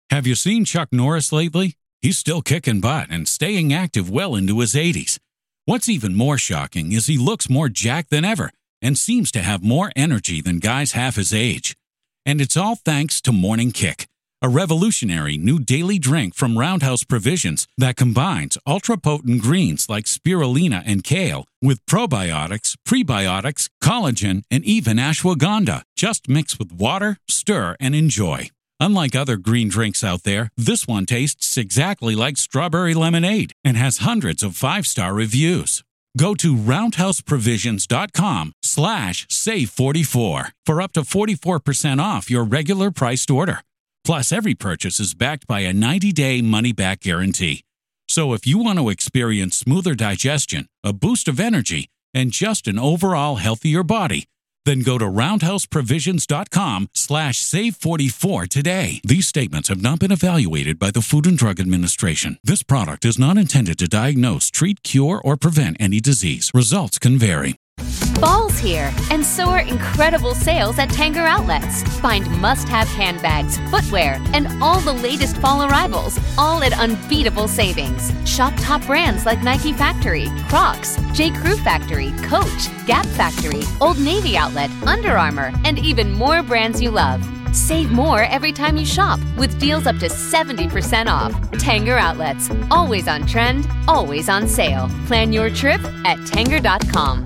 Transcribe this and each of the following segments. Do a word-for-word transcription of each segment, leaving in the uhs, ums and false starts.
Have you seen Chuck Norris lately? He's still kicking butt and staying active well into his eighties. What's even more shocking is he looks more jacked than ever and seems to have more energy than guys half his age. And it's all thanks to Morning Kick, a revolutionary new daily drink from Roundhouse Provisions that combines ultra-potent greens like spirulina and kale with probiotics, prebiotics, collagen, and even ashwagandha. Just mix with water, stir, and enjoy. Unlike other green drinks out there, this one tastes exactly like strawberry lemonade and has hundreds of five-star reviews. Go to roundhouseprovisions.com slash save44 for up to forty-four percent off your regular priced order. Plus, every purchase is backed by a ninety-day money-back guarantee. So if you want to experience smoother digestion, a boost of energy, and just an overall healthier body, then go to roundhouseprovisions.com slash save44 today. These statements have not been evaluated by the Food and Drug Administration. This product is not intended to diagnose, treat, cure, or prevent any disease. Results can vary. Fall's here, and so are incredible sales at Tanger Outlets. Find must-have handbags, footwear, and all the latest fall arrivals, all at unbeatable savings. Shop top brands like Nike Factory, Crocs, J. Crew Factory, Coach, Gap Factory, Old Navy Outlet, Under Armour, and even more brands you love. Save more every time you shop with deals up to seventy percent off. Tanger Outlets, always on trend, always on sale. Plan your trip at tanger dot com.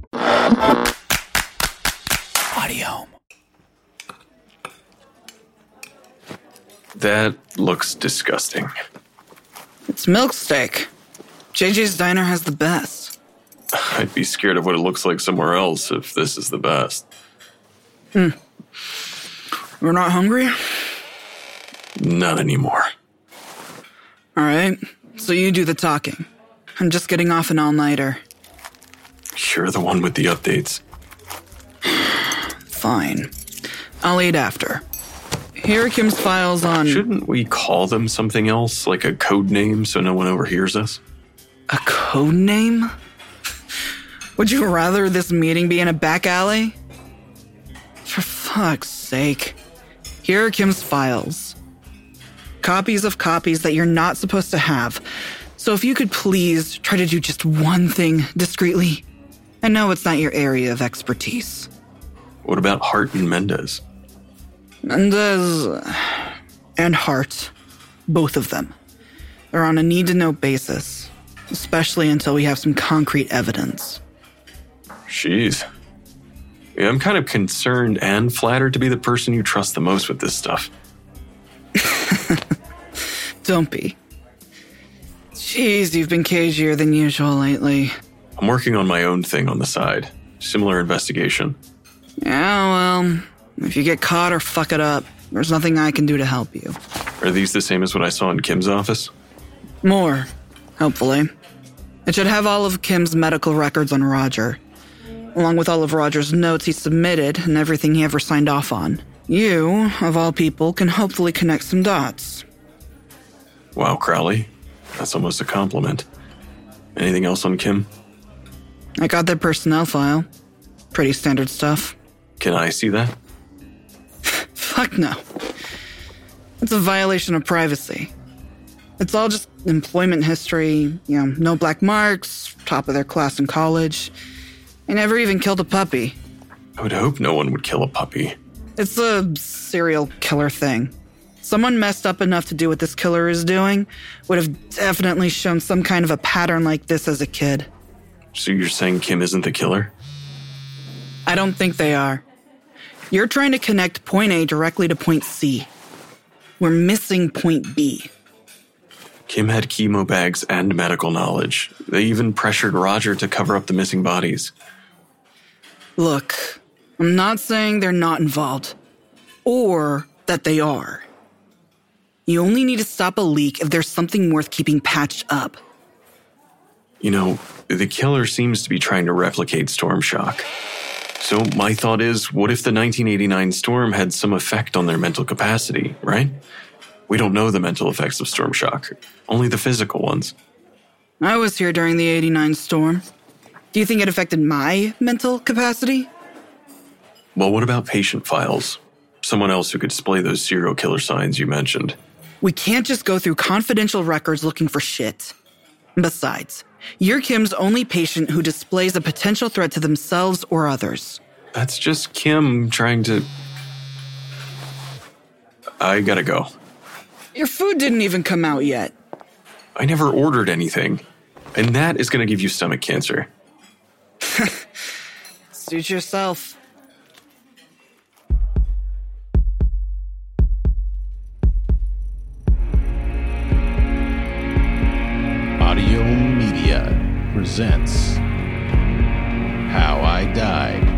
Audio. That looks disgusting. It's milk steak. J J's Diner has the best. I'd be scared of what it looks like somewhere else if this is the best. Hmm. We're not hungry? Not anymore. All right, so you do the talking. I'm just getting off an all-nighter. You're the one with the updates. Fine. I'll eat after. Here are Kim's files on... Shouldn't we call them something else, like a code name so no one overhears us? A code name? Would you rather this meeting be in a back alley? For fuck's sake. Here are Kim's files. Copies of copies that you're not supposed to have. So if you could please try to do just one thing discreetly. I know it's not your area of expertise. What about Hart and Mendez? Mendez and Hart, both of them, are on a need-to-know basis, especially until we have some concrete evidence. Jeez. Yeah, I'm kind of concerned and flattered to be the person you trust the most with this stuff. Don't be. Jeez, you've been cagier than usual lately. I'm working on my own thing on the side. Similar investigation. Yeah, well, if you get caught or fuck it up, there's nothing I can do to help you. Are these the same as what I saw in Kim's office? More, hopefully. It should have all of Kim's medical records on Roger, along with all of Roger's notes he submitted and everything he ever signed off on. You, of all people, can hopefully connect some dots. Wow, Crowley. That's almost a compliment. Anything else on Kim? I got their personnel file. Pretty standard stuff. Can I see that? Fuck no. It's a violation of privacy. It's all just employment history, you know, no black marks, top of their class in college. They never even killed a puppy. I would hope no one would kill a puppy. It's a serial killer thing. Someone messed up enough to do what this killer is doing would have definitely shown some kind of a pattern like this as a kid. So you're saying Kim isn't the killer? I don't think they are. You're trying to connect point A directly to point C. We're missing point B. Kim had chemo bags and medical knowledge. They even pressured Roger to cover up the missing bodies. Look, I'm not saying they're not involved. Or that they are. You only need to stop a leak if there's something worth keeping patched up. You know, the killer seems to be trying to replicate Storm Shock. So my thought is, what if the nineteen eighty-nine storm had some effect on their mental capacity, right? We don't know the mental effects of Storm Shock, only the physical ones. I was here during the eighty-nine storm. Do you think it affected my mental capacity? Well, what about patient files? Someone else who could display those serial killer signs you mentioned. We can't just go through confidential records looking for shit. Besides, you're Kim's only patient who displays a potential threat to themselves or others. That's just Kim trying to... I gotta go. Your food didn't even come out yet. I never ordered anything. And that is gonna give you stomach cancer. Suit yourself. Audio Media presents How I Died.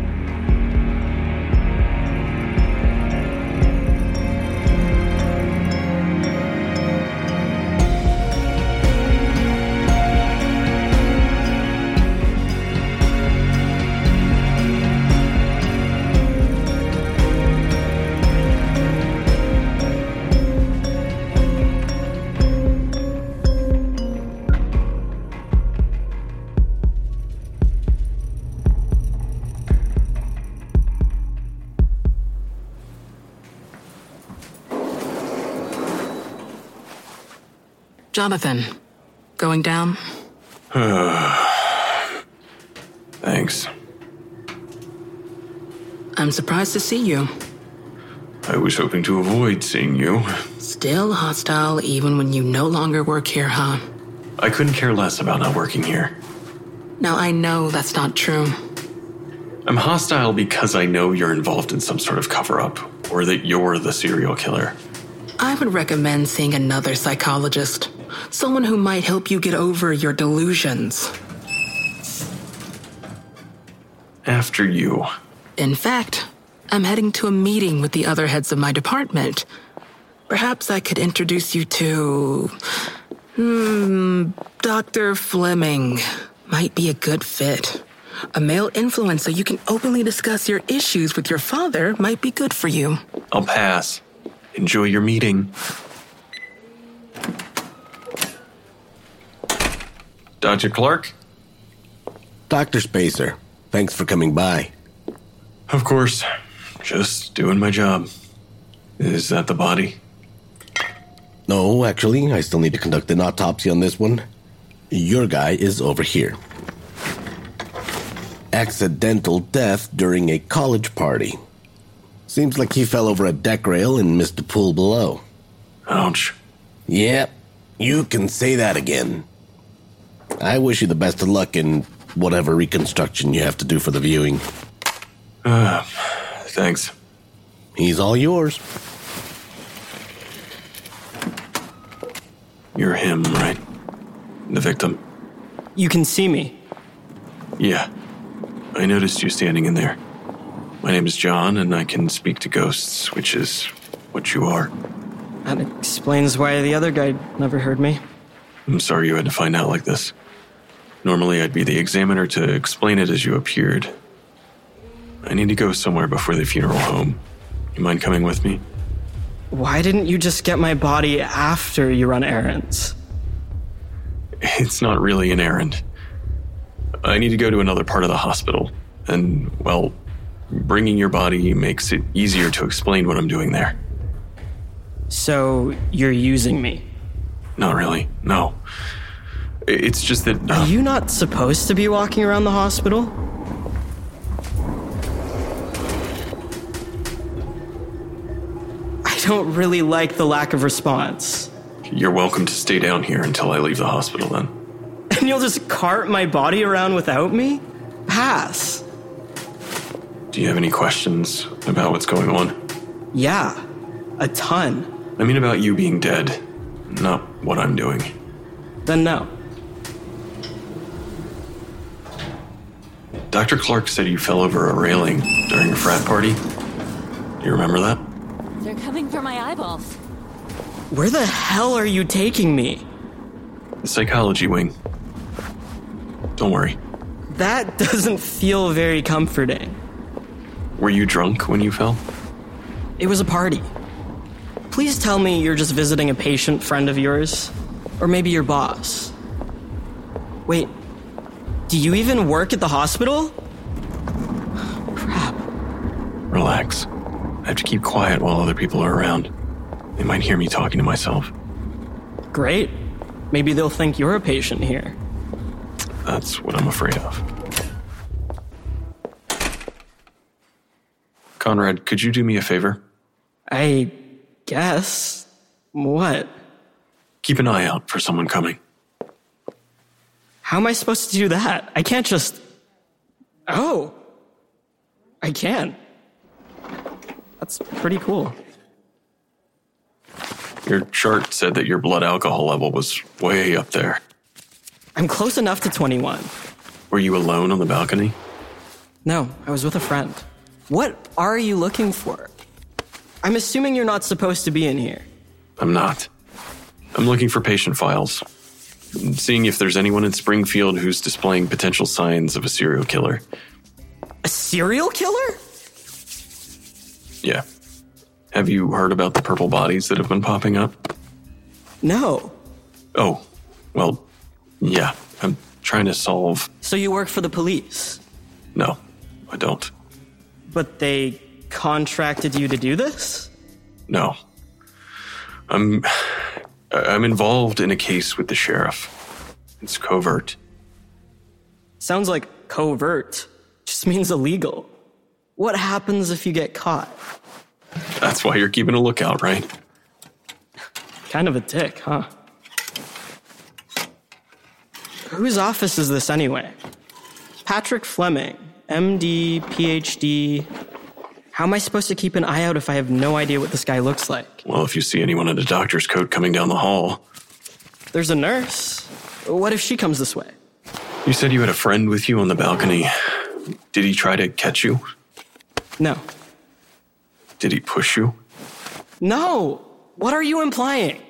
Jonathan, going down? Thanks. I'm surprised to see you. I was hoping to avoid seeing you. Still hostile even when you no longer work here, huh? I couldn't care less about not working here. Now I know that's not true. I'm hostile because I know you're involved in some sort of cover-up, or that you're the serial killer. I would recommend seeing another psychologist. Someone who might help you get over your delusions. After you. In fact, I'm heading to a meeting with the other heads of my department. Perhaps I could introduce you to... Hmm... Doctor Fleming. Might be a good fit. A male influencer you can openly discuss your issues with your father might be good for you. I'll pass. Enjoy your meeting. Doctor Clark? Doctor Spacer, thanks for coming by. Of course. Just doing my job. Is that the body? No, actually, I still need to conduct an autopsy on this one. Your guy is over here. Accidental death during a college party. Seems like he fell over a deck rail and missed the pool below. Ouch. Yep, you can say that again. I wish you the best of luck in whatever reconstruction you have to do for the viewing. Uh, thanks. He's all yours. You're him, right? The victim? You can see me. Yeah. I noticed you standing in there. My name is John, and I can speak to ghosts, which is what you are. That explains why the other guy never heard me. I'm sorry you had to find out like this. Normally, I'd be the examiner to explain it as you appeared. I need to go somewhere before the funeral home. You mind coming with me? Why didn't you just get my body after you run errands? It's not really an errand. I need to go to another part of the hospital. And, well, bringing your body makes it easier to explain what I'm doing there. So, you're using me? Not really, no. It's just that... Uh, Are you not supposed to be walking around the hospital? I don't really like the lack of response. You're welcome to stay down here until I leave the hospital then. And you'll just cart my body around without me? Pass. Do you have any questions about what's going on? Yeah, a ton. I mean about you being dead, not what I'm doing. Then no. Doctor Clark said you fell over a railing during a frat party. Do you remember that? They're coming for my eyeballs. Where the hell are you taking me? The psychology wing. Don't worry. That doesn't feel very comforting. Were you drunk when you fell? It was a party. Please tell me you're just visiting a patient friend of yours. Or maybe your boss. Wait, do you even work at the hospital? Crap. Relax. I have to keep quiet while other people are around. They might hear me talking to myself. Great. Maybe they'll think you're a patient here. That's what I'm afraid of. Conrad, could you do me a favor? I guess. What? Keep an eye out for someone coming. How am I supposed to do that? I can't just... Oh. I can. That's pretty cool. Your chart said that your blood alcohol level was way up there. I'm close enough to twenty-one. Were you alone on the balcony? No, I was with a friend. What are you looking for? I'm assuming you're not supposed to be in here. I'm not. I'm looking for patient files. I'm seeing if there's anyone in Springfield who's displaying potential signs of a serial killer. A serial killer? Yeah. Have you heard about the purple bodies that have been popping up? No. Oh, well, yeah. I'm trying to solve... So you work for the police? No, I don't. But they contracted you to do this? No. I'm... I'm involved in a case with the sheriff. It's covert. Sounds like covert. Just means illegal. What happens if you get caught? That's why you're keeping a lookout, right? Kind of a dick, huh? Whose office is this anyway? Patrick Fleming, M D, P H D. How am I supposed to keep an eye out if I have no idea what this guy looks like? Well, if you see anyone in a doctor's coat coming down the hall. There's a nurse. What if she comes this way? You said you had a friend with you on the balcony. Did he try to catch you? No. Did he push you? No! What are you implying?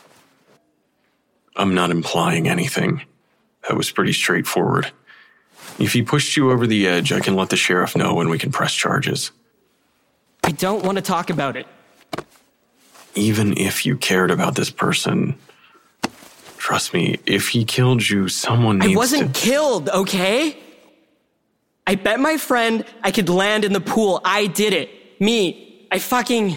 I'm not implying anything. That was pretty straightforward. If he pushed you over the edge, I can let the sheriff know and we can press charges. I don't want to talk about it. Even if you cared about this person, trust me, if he killed you, someone needs to... I wasn't to... killed, okay? I bet my friend I could land in the pool. I did it. Me. I fucking...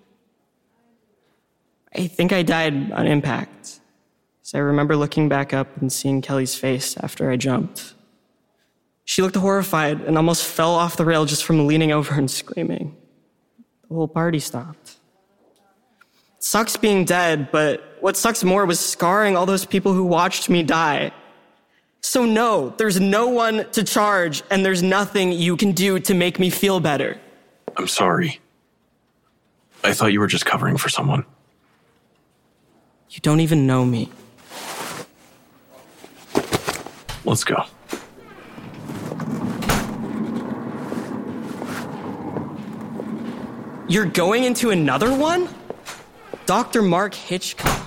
I think I died on impact. So I remember looking back up and seeing Kelly's face after I jumped. She looked horrified and almost fell off the rail just from leaning over and screaming. The whole party stopped. It sucks being dead, but what sucks more was scarring all those people who watched me die. So no, there's no one to charge, and there's nothing you can do to make me feel better. I'm sorry. I thought you were just covering for someone. You don't even know me. Let's go. You're going into another one? Doctor Mark Hitchcock.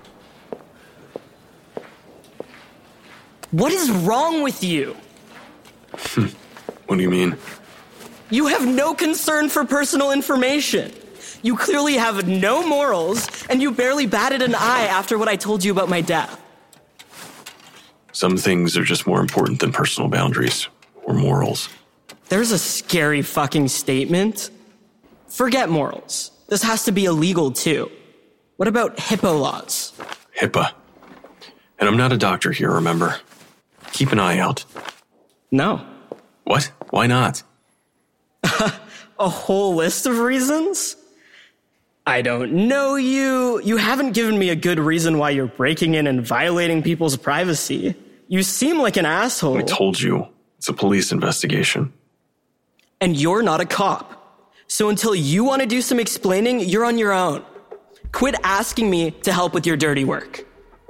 What is wrong with you? What do you mean? You have no concern for personal information. You clearly have no morals, and you barely batted an eye after what I told you about my death. Some things are just more important than personal boundaries or morals. There's a scary fucking statement. Forget morals. This has to be illegal, too. What about HIPAA laws? HIPAA. And I'm not a doctor here, remember? Keep an eye out. No. What? Why not? A whole list of reasons? I don't know you. You haven't given me a good reason why you're breaking in and violating people's privacy. You seem like an asshole. I told you. It's a police investigation. And you're not a cop. So until you want to do some explaining, you're on your own. Quit asking me to help with your dirty work.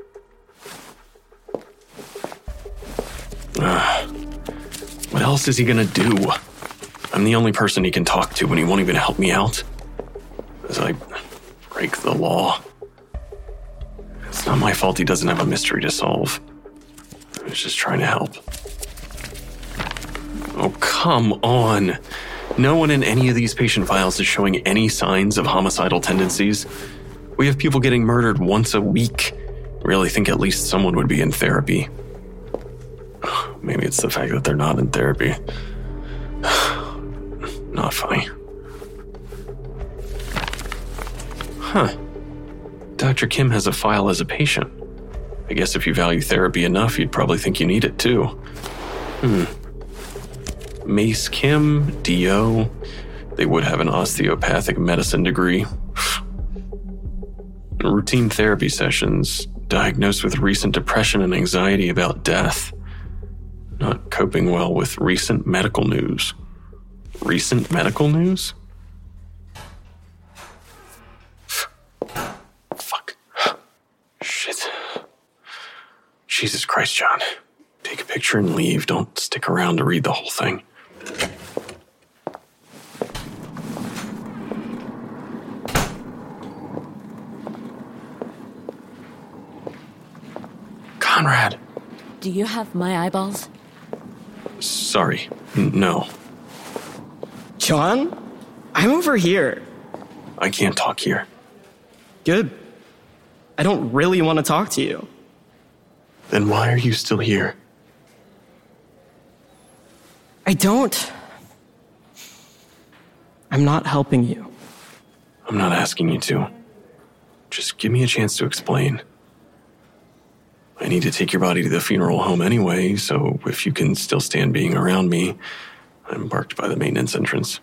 Uh, what else is he gonna do? I'm the only person he can talk to and he won't even help me out. As I break the law. It's not my fault he doesn't have a mystery to solve. I was just trying to help. Oh, come on. No one in any of these patient files is showing any signs of homicidal tendencies. We have people getting murdered once a week. I really think at least someone would be in therapy. Maybe it's the fact that they're not in therapy. Not funny. Huh. Doctor Kim has a file as a patient. I guess if you value therapy enough, you'd probably think you need it too. Hmm. Mace Kim, D O. They would have an osteopathic medicine degree. Routine therapy sessions. Diagnosed with recent depression and anxiety about death. Not coping well with recent medical news. Recent medical news? Fuck. Shit. Jesus Christ, John. Take a picture and leave. Don't stick around to read the whole thing. Conrad. Do you have my eyeballs? Sorry. N- no. John? I'm over here. I can't talk here. Good. I don't really want to talk to you. Then why are you still here? I don't. I'm not helping you. I'm not asking you to. Just give me a chance to explain. I need to take your body to the funeral home anyway, so if you can still stand being around me, I'm parked by the maintenance entrance.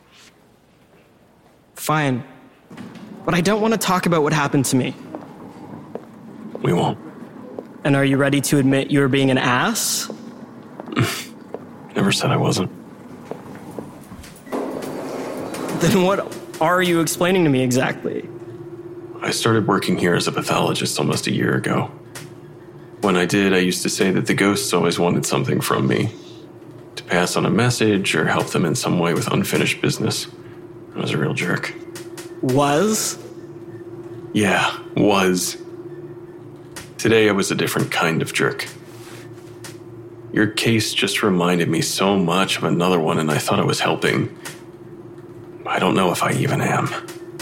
Fine. But I don't want to talk about what happened to me. We won't. And are you ready to admit you were being an ass? Never said I wasn't. Then what are you explaining to me exactly? I started working here as a pathologist almost a year ago. When I did, I used to say that the ghosts always wanted something from me. To pass on a message or help them in some way with unfinished business. I was a real jerk. Was? Yeah, was. Today I was a different kind of jerk. Your case just reminded me so much of another one, and I thought I was helping. I don't know if I even am.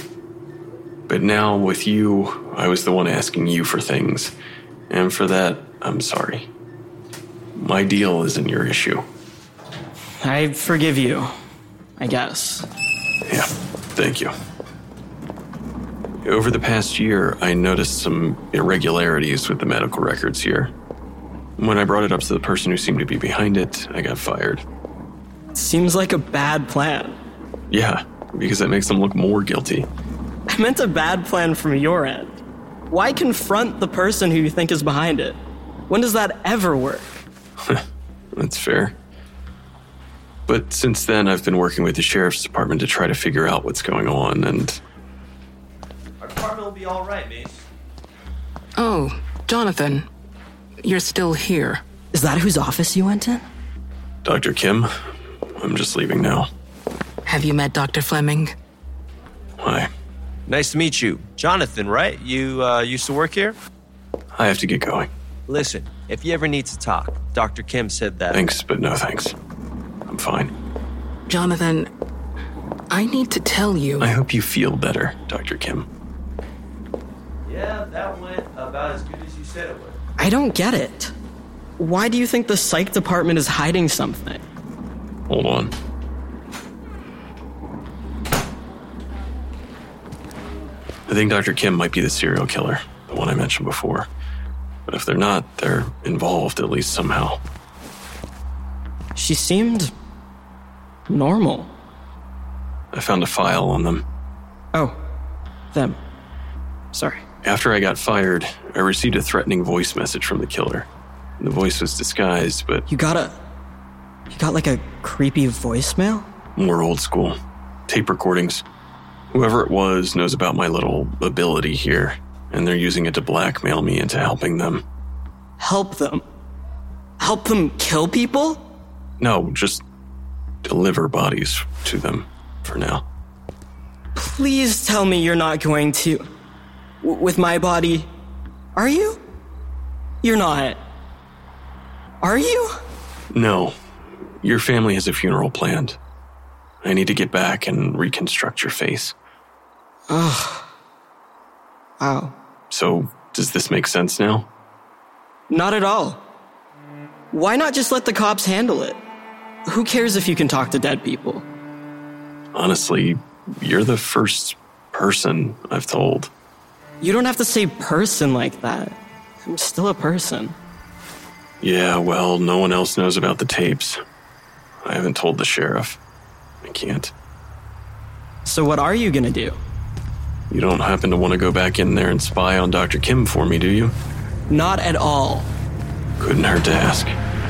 But now, with you, I was the one asking you for things. And for that, I'm sorry. My deal isn't your issue. I forgive you, I guess. Yeah, thank you. Over the past year, I noticed some irregularities with the medical records here. When I brought it up to the person who seemed to be behind it, I got fired. Seems like a bad plan. Yeah, because that makes them look more guilty. I meant a bad plan from your end. Why confront the person who you think is behind it? When does that ever work? That's fair. But since then, I've been working with the sheriff's department to try to figure out what's going on, and... Our department will be all right, Mace. Oh, Jonathan. You're still here. Is that whose office you went in? Doctor Kim, I'm just leaving now. Have you met Doctor Fleming? Hi. Nice to meet you. Jonathan, right? You uh, used to work here? I have to get going. Listen, if you ever need to talk, Doctor Kim said that... Thanks, but no thanks. I'm fine. Jonathan, I need to tell you... I hope you feel better, Doctor Kim. Yeah, that went about as good as you said it would. I don't get it. Why do you think the psych department is hiding something? Hold on. I think Doctor Kim might be the serial killer, the one I mentioned before. But if they're not, they're involved at least somehow. She seemed normal. I found a file on them. Oh, them. Sorry. After I got fired, I received a threatening voice message from the killer. The voice was disguised, but... You got a... You got like a creepy voicemail? More old school. Tape recordings. Whoever it was knows about my little ability here, and they're using it to blackmail me into helping them. Help them? Help them kill people? No, just deliver bodies to them for now. Please tell me you're not going to... W- with my body. Are you? You're not. Are you? No. Your family has a funeral planned. I need to get back and reconstruct your face. Ugh. Wow. So, does this make sense now? Not at all. Why not just let the cops handle it? Who cares if you can talk to dead people? Honestly, you're the first person I've told. You don't have to say person like that. I'm still a person. Yeah, well, no one else knows about the tapes. I haven't told the sheriff. I can't. So what are you gonna do? You don't happen to want to go back in there and spy on Doctor Kim for me, do you? Not at all. Couldn't hurt to ask.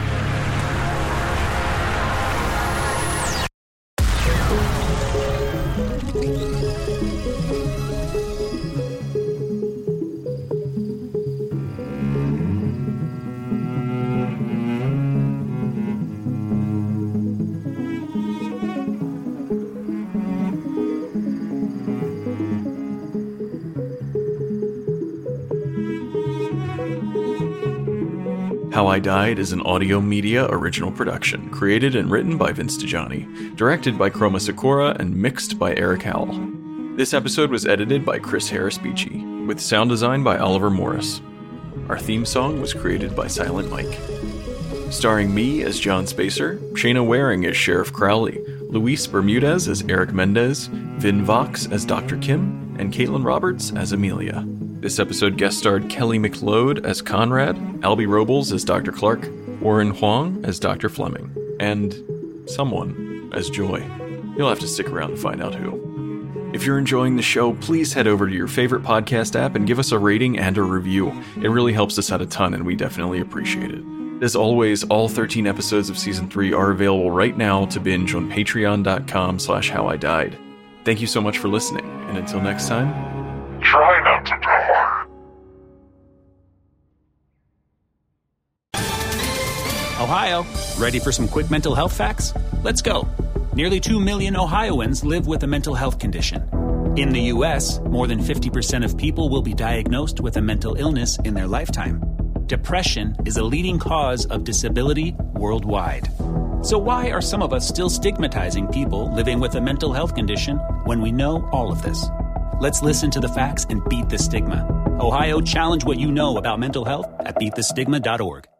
How I Died is an audio media original production, created and written by Vince DiGianni, directed by Chroma Sakura, and mixed by Eric Howell. This episode was edited by Chris Harris Beachy, with sound design by Oliver Morris. Our theme song was created by Silent Mike. Starring me as John Spacer, Shayna Waring as Sheriff Crowley, Luis Bermudez as Eric Mendez, Vin Vox as Doctor Kim, and Caitlin Roberts as Amelia. This episode guest starred Kelly McLeod as Conrad, Albie Robles as Doctor Clark, Warren Huang as Doctor Fleming, and someone as Joy. You'll have to stick around to find out who. If you're enjoying the show, please head over to your favorite podcast app and give us a rating and a review. It really helps us out a ton, and we definitely appreciate it. As always, all thirteen episodes of Season three are available right now to binge on patreon.com slash howidied. Thank you so much for listening, and until next time, try not to die. Ohio, ready for some quick mental health facts? Let's go. Nearly two million Ohioans live with a mental health condition. In the U S, more than fifty percent of people will be diagnosed with a mental illness in their lifetime. Depression is a leading cause of disability worldwide. So why are some of us still stigmatizing people living with a mental health condition when we know all of this? Let's listen to the facts and beat the stigma. Ohio, challenge what you know about mental health at beat the stigma dot org.